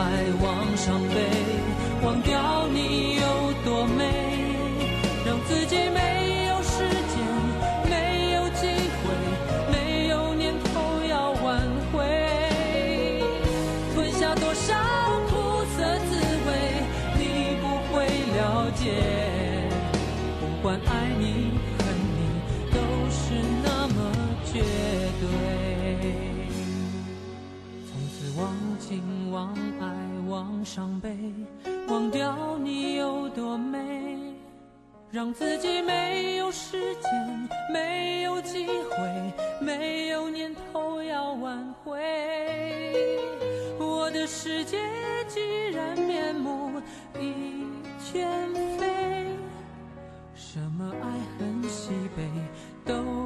爱往上背，忘掉你有多美，让自己没有时间，没有机会，没有念头要挽回，吞下多少苦涩滋味，你不会了解。不管爱你恨你，都是那么绝对。从此忘情忘爱忘伤悲，忘掉你有多美，让自己没有时间，没有机会，没有念头要挽回。我的世界既然面目已全非，什么爱恨喜悲都